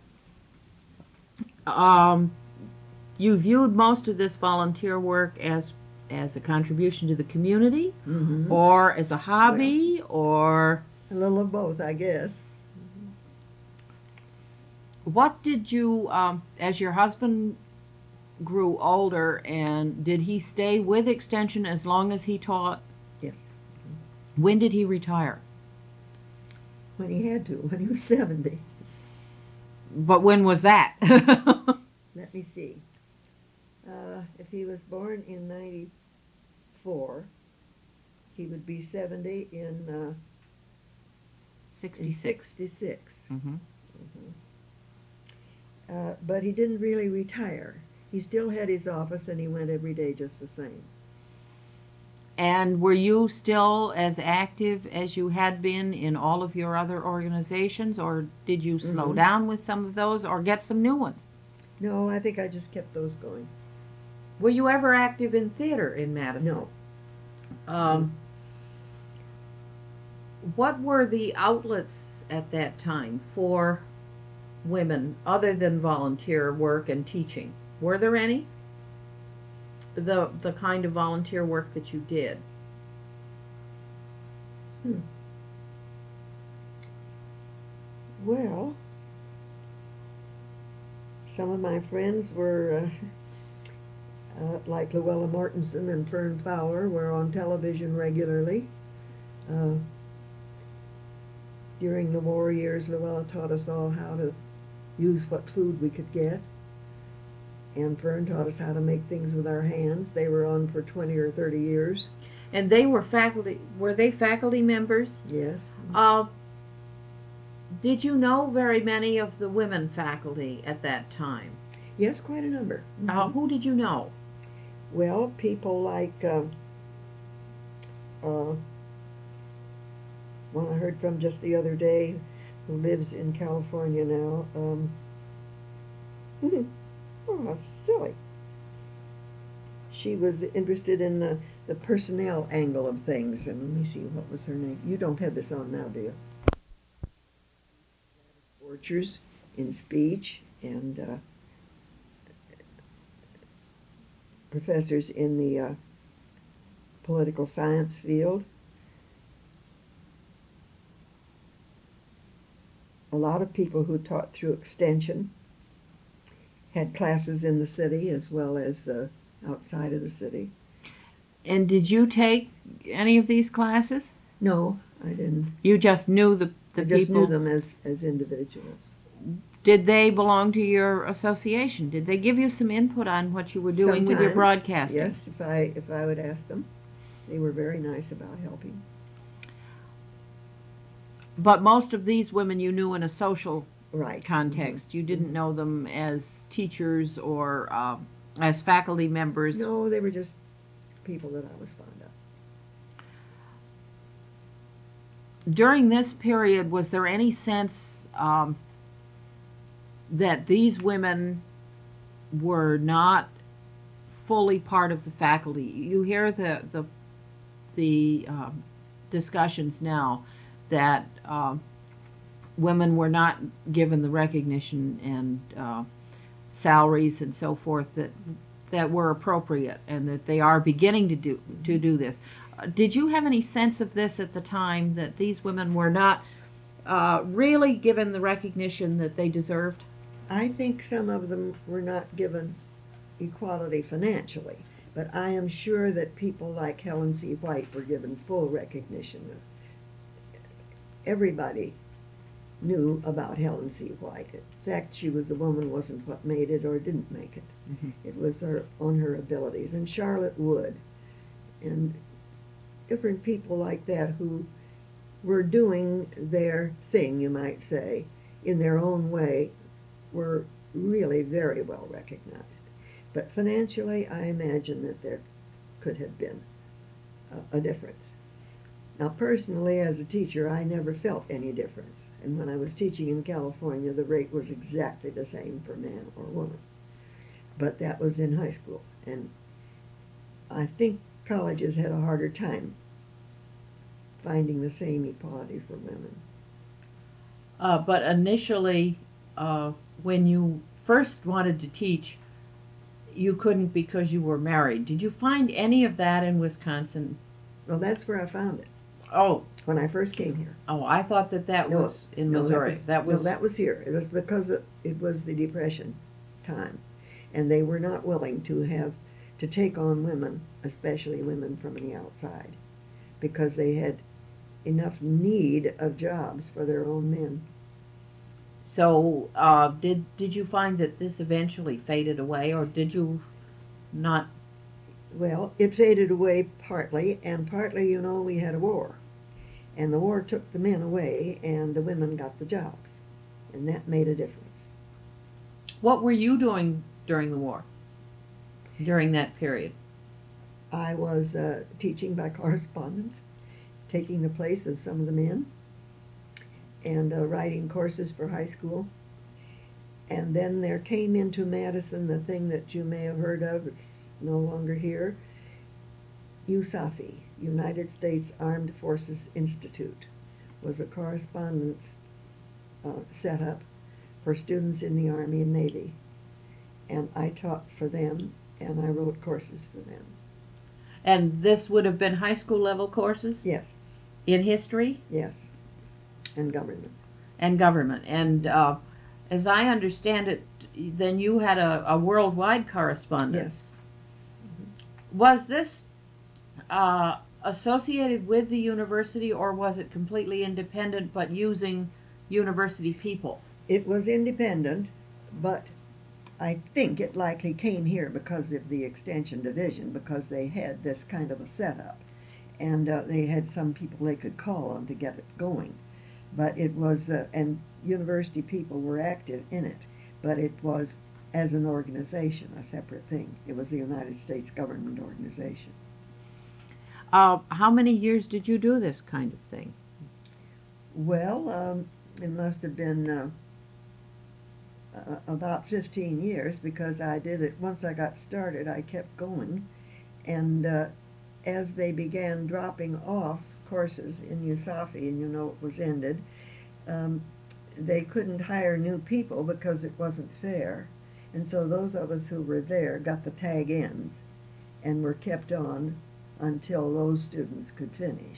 Um, you viewed most of this volunteer work as as a contribution to the community, Mm-hmm. or as a Well, hobby, or a little of both, I guess. what did you, um, as your husband grew older, and did he stay with Extension as long as he taught? Yes. When did he retire? When he had to, when he was seventy. But when was that? Let me see. Uh, if he was born in ninety-four, he would be seventy in, uh, in sixty-six. sixty-six. Mm-hmm. Uh, but he didn't really retire. He still had his office and he went every day just the same. And were you still as active as you had been in all of your other organizations, or did you slow Mhm. down with some of those, or get some new ones? No, I think I just kept those going. Were you ever active in theater in Madison? No. Um, what were the outlets at that time for women other than volunteer work and teaching? Were there any? The the kind of volunteer work that you did. Hmm. Well, some of my friends were, uh, uh, like Luella Mortensen and Fern Fowler, were on television regularly. Uh, during the war years, Luella taught us all how to use what food we could get. And Fern taught us how to make things with our hands. They were on for twenty or thirty years. And they were faculty. Were they faculty members? Yes. Uh, did you know very many of the women faculty at that time? Yes, quite a number. Mm-hmm. Uh, who did you know? Well, people like uh, uh, one I heard from just the other day, who lives in California now. Um, oh, silly. She was interested in the, the personnel angle of things, and let me see, what was her name? You don't have this on now, do you? Borchers in speech, and uh, professors in the uh, political science field. A lot of people who taught through Extension had classes in the city as well as uh, outside of the city. And did you take any of these classes? No, I didn't. You just knew the, the I people? just knew them as, as individuals. Did they belong to your association? Did they give you some input on what you were doing with your Sometimes, broadcasting? yes, if I, if I would ask them. They were very nice about helping. But most of these women you knew in a social right. context. Mm-hmm. You didn't mm-hmm. know them as teachers or uh, as faculty members. No, they were just people that I was fond of. During this period, was there any sense um, that these women were not fully part of the faculty? You hear the the the um, discussions now that uh, women were not given the recognition and uh, salaries and so forth that that were appropriate, and that they are beginning to do to do this. Uh, did you have any sense of this at the time, that these women were not uh, really given the recognition that they deserved? I think some of them were not given equality financially, but I am sure that people like Helen C. White were given full recognition. Everybody knew about Helen C. White. In fact, she was a woman wasn't what made it or didn't make it. Mm-hmm. It was her on her abilities. And Charlotte Wood and different people like that who were doing their thing, you might say, in their own way, were really very well recognized. But financially, I imagine that there could have been a, a difference. Now, personally, as a teacher, I never felt any difference. And when I was teaching in California, the rate was exactly the same for man or woman. But that was in high school. And I think colleges had a harder time finding the same equality for women. Uh, but initially, uh, when you first wanted to teach, you couldn't because you were married. Did you find any of that in Wisconsin? Well, that's where I found it Oh, when I first came here. oh, I thought that that No, was in no, Missouri. That was, that was no, that was here. It was because it, it was the Depression time, and they were not willing to have to take on women, especially women from the outside, because they had enough need of jobs for their own men. So, uh, did did you find that this eventually faded away, or did you not? Well, it faded away partly, and partly, you know, we had a war. And the war took the men away, and the women got the jobs. And that made a difference. What were you doing during the war, during that period? I was uh, teaching by correspondence, taking the place of some of the men, and uh, writing courses for high school. And then there came into Madison the thing that you may have heard of. It's no longer here. U S A F I, United States Armed Forces Institute, was a correspondence uh, set up for students in the Army and Navy. And I taught for them, and I wrote courses for them. And this would have been high school level courses Yes, in history yes, and government. and government. And uh, as I understand it, then you had a, a worldwide correspondence. Yes. Was this uh, associated with the university, or was it completely independent but using university people? It was independent, but I think it likely came here because of the Extension Division, because they had this kind of a setup. And uh, they had some people they could call on to get it going. But it was, uh, and university people were active in it, but it was as an organization, a separate thing. It was the United States government organization. Uh, how many years did you do this kind of thing? Well, um, it must have been uh, uh, about fifteen years, because I did it, once I got started, I kept going. And uh, as they began dropping off courses in U S A F I, and you know it was ended, um, they couldn't hire new people because it wasn't fair. And so those of us who were there got the tag ends and were kept on until those students could finish.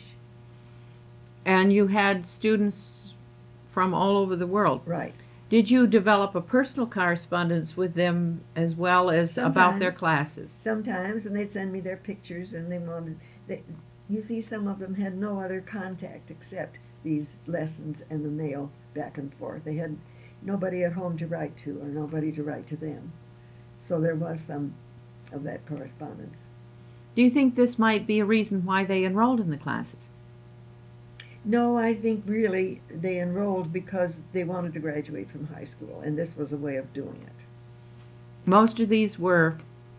And you had students from all over the world. Right. Did you develop a personal correspondence with them as well as about their Sometimes. classes? Sometimes, and they'd send me their pictures, and they wanted, they, you see, some of them had no other contact except these lessons and the mail back and forth. They had nobody at home to write to, or nobody to write to them. So there was some of that correspondence. Do you think this might be a reason why they enrolled in the classes? No, I think really they enrolled because they wanted to graduate from high school, and this was a way of doing it. Most of these were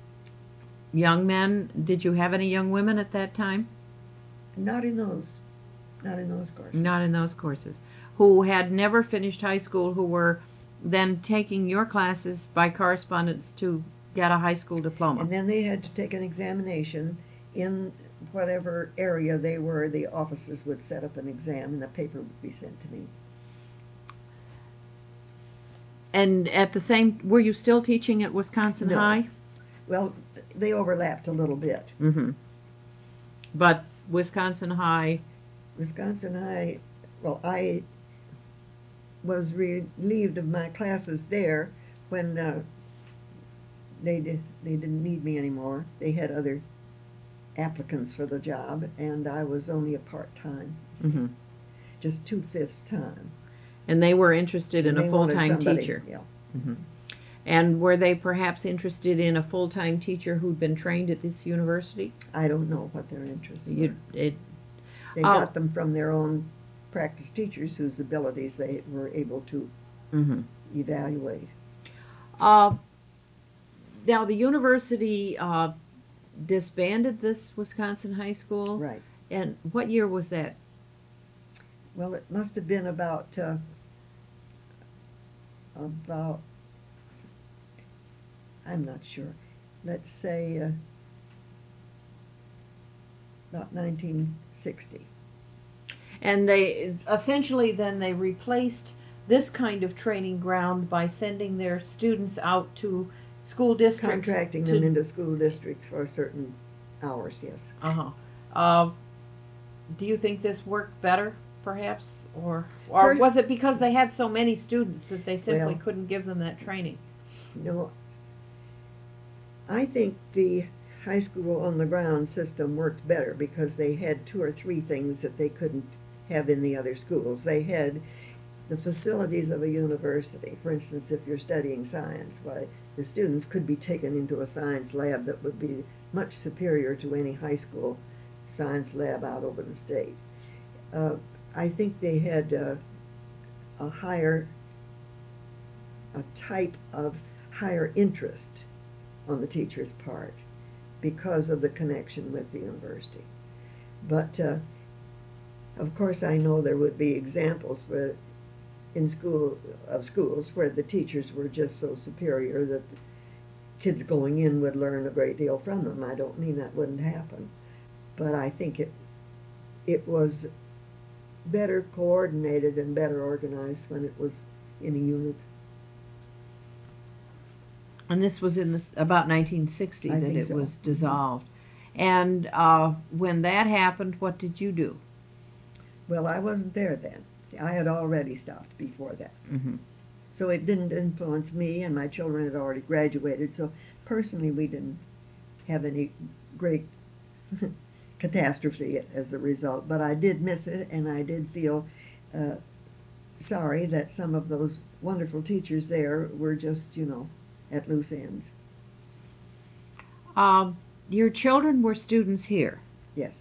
young men. Did you have any young women at that time? Not in those, not in those courses. Not in those courses. Who had never finished high school, who were then taking your classes by correspondence to get a high school diploma. And then they had to take an examination in whatever area they were. The offices would set up an exam, and the paper would be sent to me. And at the same, were you still teaching at Wisconsin No. High? Well, they overlapped a little bit. Mm-hmm. But Wisconsin High, Wisconsin High, well, I was relieved of my classes there when uh, they did, they didn't need me anymore. They had other applicants for the job, and I was only a part-time, mm-hmm. just two-fifths time. And they were interested in And a they wanted full-time somebody- teacher. Yeah. Mm-hmm. And were they perhaps interested in a full-time teacher who'd been trained at this university? I don't know what their interests were. You, it, They Oh. got them from their own practice teachers whose abilities they were able to mm-hmm. evaluate. Uh, now, the university uh, disbanded this Wisconsin high school. Right. And what year was that? Well, it must have been about, uh, about, I'm not sure, let's say uh, about nineteen sixty. And they essentially then they replaced this kind of training ground by sending their students out to school districts. Contracting to, them into school districts for certain hours, yes. Uh-huh. Uh, do you think this worked better, perhaps? Or, or Per- was it because they had so many students that they simply Well- couldn't give them that training? No, I think the high school on the ground system worked better because they had two or three things that they couldn't have in the other schools. They had the facilities of a university. For instance, if you're studying science, why the students could be taken into a science lab that would be much superior to any high school science lab out over the state. Uh, I think they had uh, a higher, a type of higher interest on the teacher's part because of the connection with the university. But uh, of course I know there would be examples where in school of schools where the teachers were just so superior that the kids going in would learn a great deal from them. I don't mean that wouldn't happen, but I think it it was better coordinated and better organized when it was in a unit. And this was in the, about nineteen sixty I that think it so. was Mhm. dissolved. And uh, when that happened, what did you do? Well, I wasn't there then. See, I had already stopped before that. Mm-hmm. So it didn't influence me, and my children had already graduated, so personally we didn't have any great catastrophe as a result. But I did miss it, and I did feel uh, sorry that some of those wonderful teachers there were just, you know, at loose ends. Um, your children were students here. Yes.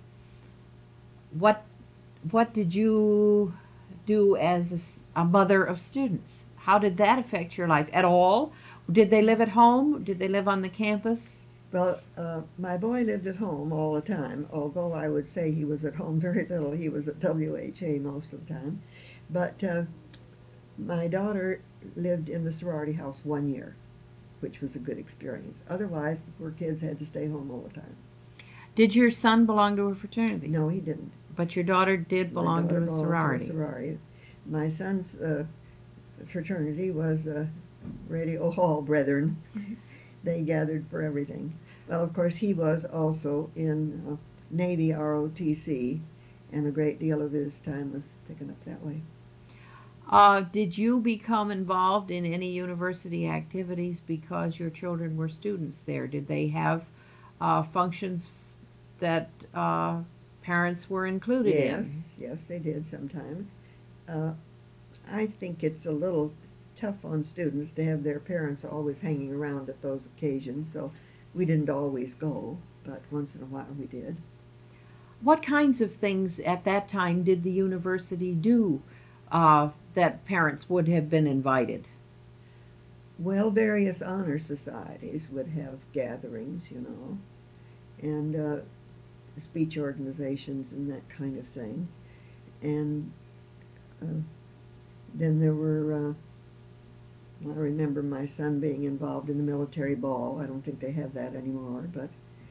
What what did you do as a, s- a mother of students? How did that affect your life at all? Did they live at home? Did they live on the campus? Well, uh, my boy lived at home all the time, although I would say he was at home very little. He was at W H A most of the time. But uh, my daughter lived in the sorority house one year, which was a good experience. Otherwise, the poor kids had to stay home all the time. Did your son belong to a fraternity? No, he didn't. But your daughter did My belong to daughter a belonged sorority. To a sorority. My son's uh, fraternity was uh, Radio Hall Brethren. They gathered for everything. Well, of course, he was also in uh, Navy R O T C, and a great deal of his time was taken up that way. Uh, did you become involved in any university activities because your children were students there? Did they have uh, functions that uh, parents were included Yes, in? yes, they did sometimes. Uh, I think it's a little tough on students to have their parents always hanging around at those occasions, so we didn't always go, but once in a while we did. What kinds of things at that time did the university do uh, that parents would have been invited? Well, various honor societies would have gatherings, you know, and uh, speech organizations and that kind of thing. And uh, then there were, uh, I remember my son being involved in the military ball. I don't think they have that anymore, but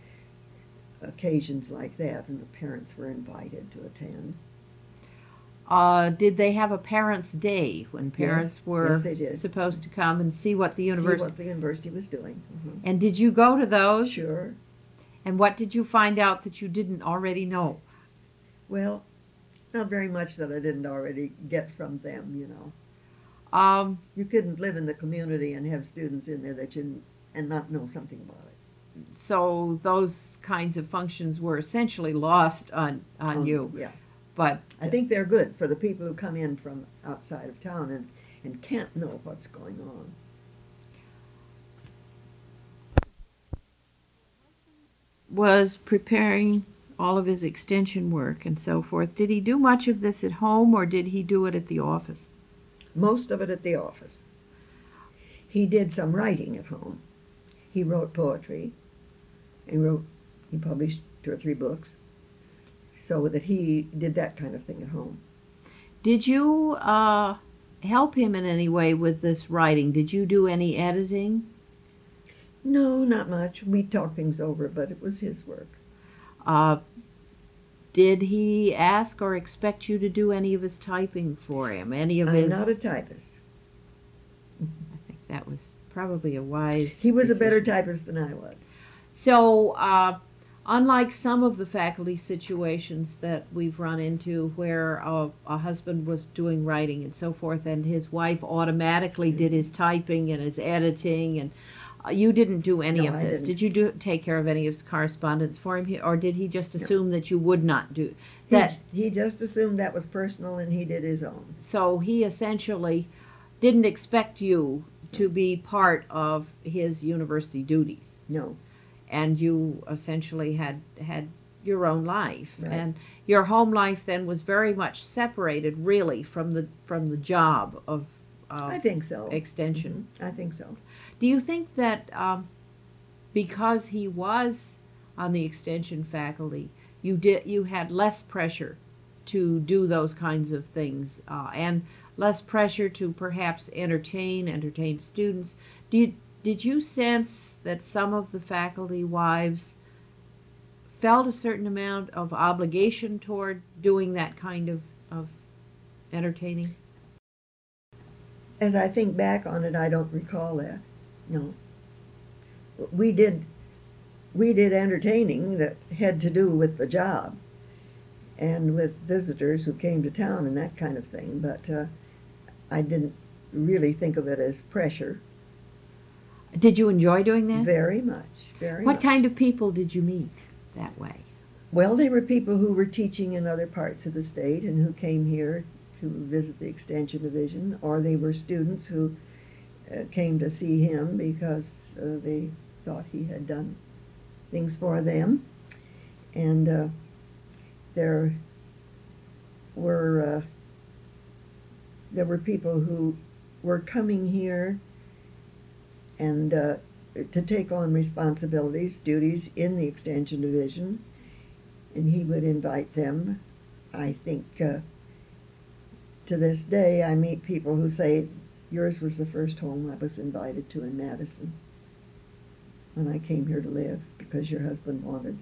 occasions like that, and the parents were invited to attend. Uh, did they have a parents' day when parents were yes, they did. supposed to come and see what the See university? what the university was doing. Mhm. And did you go to those? Sure. And what did you find out that you didn't already know? Well, not very much that I didn't already get from them, you know. Um, You couldn't live in the community and have students in there that you didn't, and not know something about it. so those kinds of functions were essentially lost on, on Um, you. Yeah. But I think they're good for the people who come in from outside of town and, and can't know what's going on. was preparing all of his extension work and so forth. Did he do much of this at home or did he do it at the office? Most of it at the office. He did some writing at home. He wrote poetry. He wrote, he published two or three books. So that he did that kind of thing at home. Did you uh, help him in any way with this writing? Did you do any editing? No, not much. We talked things over, but it was his work. Uh, Did he ask or expect you to do any of his typing for him? Any of I'm his? not a typist. I think that was probably a wise. He was a better decision. typist than I was. So, uh, unlike some of the faculty situations that we've run into where a, a husband was doing writing and so forth, and his wife automatically did his typing and his editing, and uh, you didn't do any No, of I this. didn't. Did you do take care of any of his correspondence for him, or did he just No. assume that you would not do He, that? he just assumed that was personal and he did his own. So he essentially didn't expect you to be part of his university duties, No. and you essentially had had your own life, Right. and your home life then was very much separated, really, from the from the job of uh, I think so. extension. Mhm. I think so. Do you think that um, because he was on the extension faculty, you did you had less pressure to do those kinds of things, uh, and less pressure to perhaps entertain entertain students? Did did you sense that some of the faculty wives felt a certain amount of obligation toward doing that kind of, of entertaining? As I think back on it, I don't recall that. No. We did we did entertaining that had to do with the job and with visitors who came to town and that kind of thing, but uh, I didn't really think of it as pressure. Did you enjoy doing that? Very much, very What much. kind of people did you meet that way? Well, they were people who were teaching in other parts of the state and who came here to visit the Extension Division, or they were students who uh, came to see him because uh, they thought he had done things for them. And uh, there were uh, there were people who were coming here and uh, to take on responsibilities, duties in the Extension Division, and he would invite them. I think uh, to this day I meet people who say, yours was the first home I was invited to in Madison when I came here to live because your husband wanted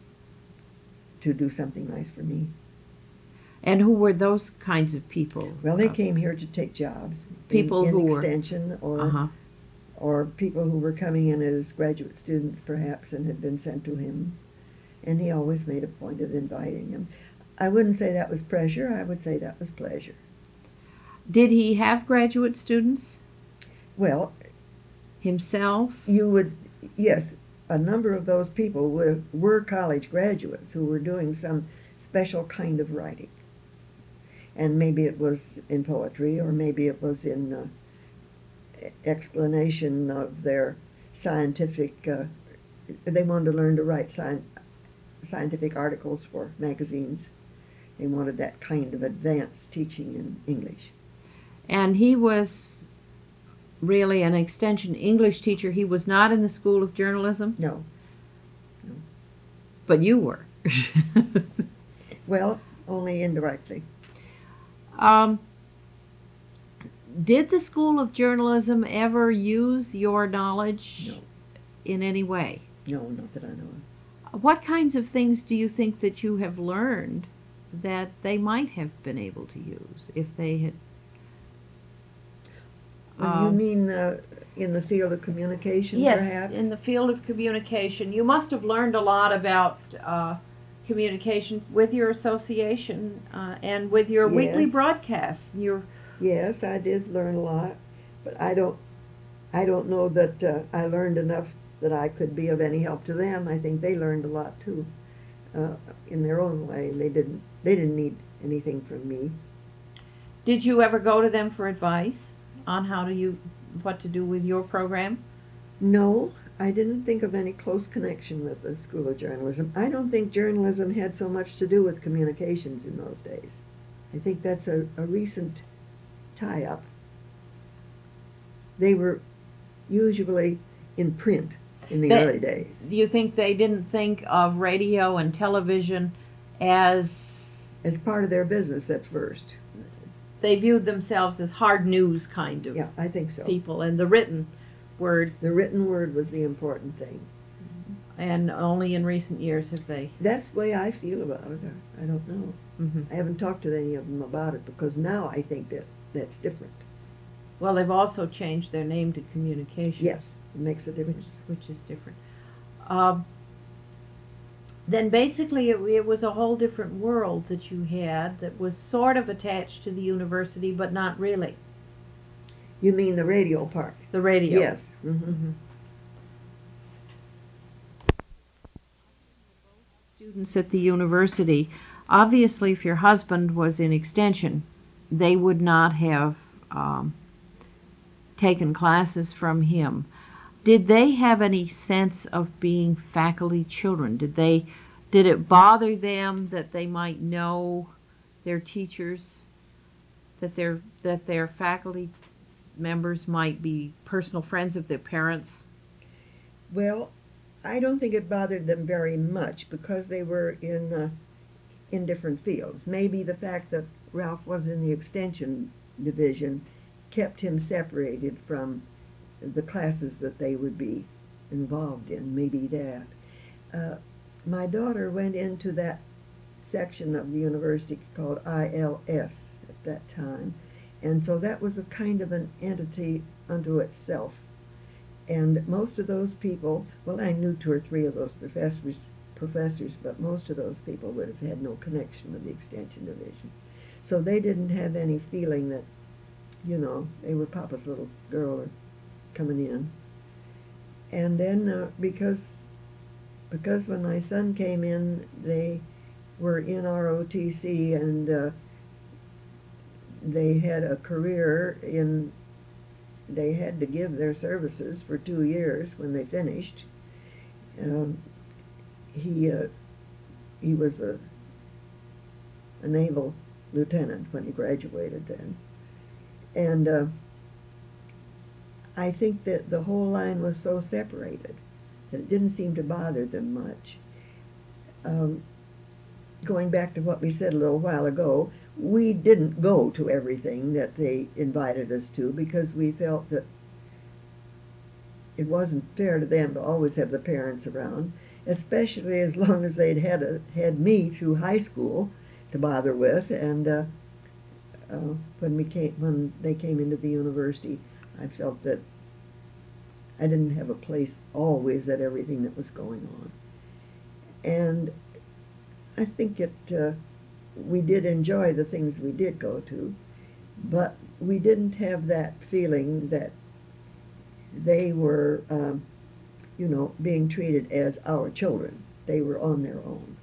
to do something nice for me. And who were those kinds of people? Well, they Uh, came here to take jobs. People in, in who were- extension or Uh-huh. or people who were coming in as graduate students perhaps and had been sent to him. And he always made a point of inviting them. I wouldn't say that was pressure, I would say that was pleasure. Did he have graduate students Well, himself? you would, yes, a number of those people were, were college graduates who were doing some special kind of writing. And maybe it was in poetry, or maybe it was in uh, explanation of their scientific, uh, they wanted to learn to write sci- scientific articles for magazines. They wanted that kind of advanced teaching in English. And he was really an extension English teacher. He was not in the School of Journalism, No. but you were. Well, only indirectly. um, did the School of Journalism ever use your knowledge No. in any way? No, not that I know of. What kinds of things do you think that you have learned that they might have been able to use if they had? Well, Um, you mean uh, in the field of communication, yes, perhaps? in the field of communication. You must have learned a lot about uh, communication with your association uh, and with your weekly Yes. broadcasts. Your Yes, I did learn a lot, but I don't, I don't know that uh, I learned enough that I could be of any help to them. I think they learned a lot too, uh, in their own way. They didn't, they didn't need anything from me. Did you ever go to them for advice on how to you what to do with your program? No, I didn't think of any close connection with the School of Journalism. I don't think journalism had so much to do with communications in those days. I think that's a, a recent tie-up. They were usually in print in the They- early days. Do you think they didn't think of radio and television as As part of their business at first. they viewed themselves as hard news kind of Yeah, I think so. people, and the written word? The written word was the important thing. And only in recent years have they. That's the way I feel about it. I, I don't know. Mm-hmm. I haven't talked to any of them about it because now I think that that's different. Well, they've also changed their name to Communication. Yes, it makes a difference. Which, which is different. Um, then basically it, it was a whole different world that you had that was sort of attached to the university, but not really. You mean the radio part? The radio. Yes. Mm-hmm. Mm-hmm. Students at the university, obviously if your husband was in extension, they would not have um, taken classes from him. Did they have any sense of being faculty children? Did they, did it bother them that they might know their teachers, that their that their faculty members might be personal friends of their parents? Well, I don't think it bothered them very much because they were in uh, in different fields. Maybe the fact that Ralph was in the extension division kept him separated from the classes that they would be involved in. Maybe that. Uh, my daughter went into that section of the university called I L S at that time, and so that was a kind of an entity unto itself. And most of those people, well, I knew two or three of those professors, professors, but most of those people would have had no connection with the extension division. So they didn't have any feeling that, you know, they were Papa's little girl or coming in. And then uh, because because when my son came in, they were in R O T C and uh, they had a career in, they had to give their services for two years when they finished. Um, he uh, he was a, a naval lieutenant when he graduated then. And uh, I think that the whole line was so separated that it didn't seem to bother them much. Um, going back to what we said a little while ago, we didn't go to everything that they invited us to because we felt that it wasn't fair to them to always have the parents around, especially as long as they'd had a, had me through high school to bother with. And uh, uh, when we came, when they came into the university, I felt that I didn't have a place always at everything that was going on. And I think it, uh, we did enjoy the things we did go to, but we didn't have that feeling that they were, um, you know, being treated as our children. They were on their own.